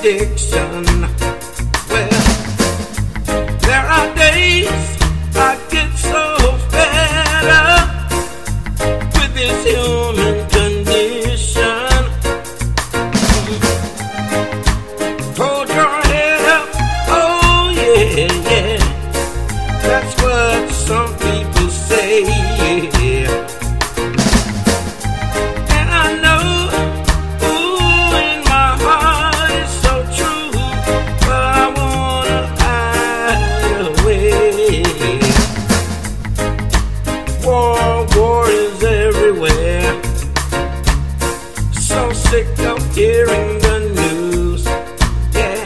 contradiction. Well, there are days I get so fed up with this human condition. Hold your head up, oh yeah, yeah. That's what some people say, yeah. And I know, ooh, in my heart it's so true, but I wanna hide away. War is everywhere. So sick of hearing the news, yeah.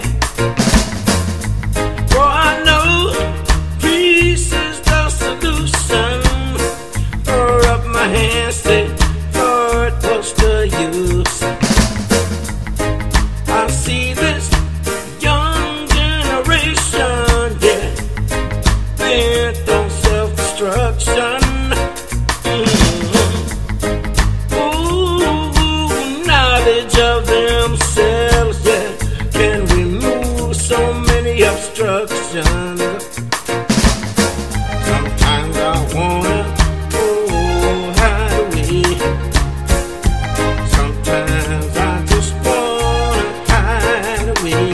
For I know peace is the solution. Throw up my hands, say, Lord, what's the use? I see this young generation, yeah, bent on self-destruction. Ooh, knowledge of themselves, yeah, can remove so many obstructions. Sometimes I wanna hide away. Sometimes I just wanna hide away.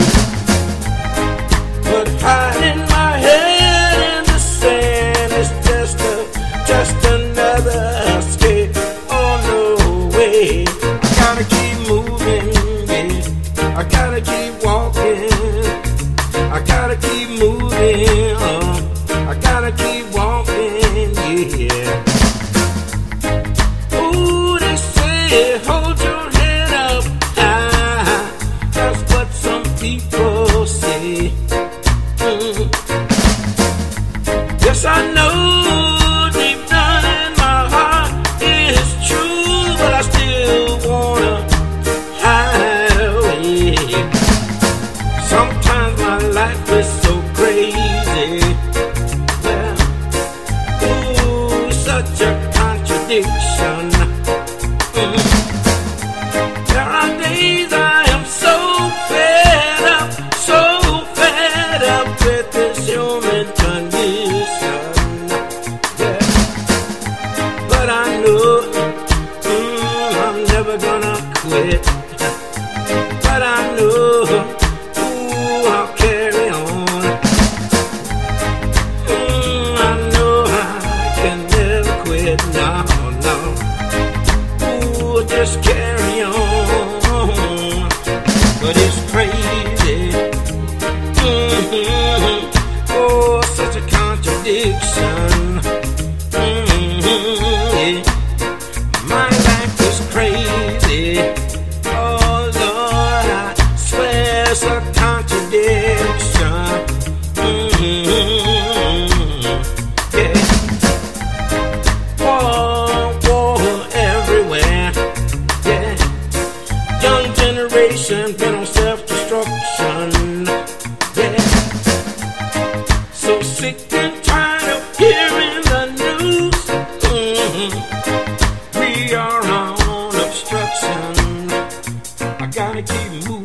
But hiding my head in the sand is just another escape. Oh no way! I gotta keep moving, yeah. I gotta keep walking. I gotta keep moving. I gotta keep walking, yeah. Ooh, they say hold your head up high. That's what some people say. Yes, I know deep down in my heart it's true, but I still wanna hide away. Sometimes my life is so crazy. Well, ooh, such a contradiction. There are days I am so fed up with this human condition. Yeah. But I know I'm never gonna quit. But I know, ooh, I'll carry on. I know I can never quit, no, no. Ooh, just carry on. But it's crazy. Oh, such a contradiction. Yeah. My life is crazy. Oh Lord, I swear it's a contradiction. Yeah. War everywhere. Yeah. Young generation been on self-destruction. Yeah. So sick and tired of hearing the news. We are on obstruction. I gotta keep moving.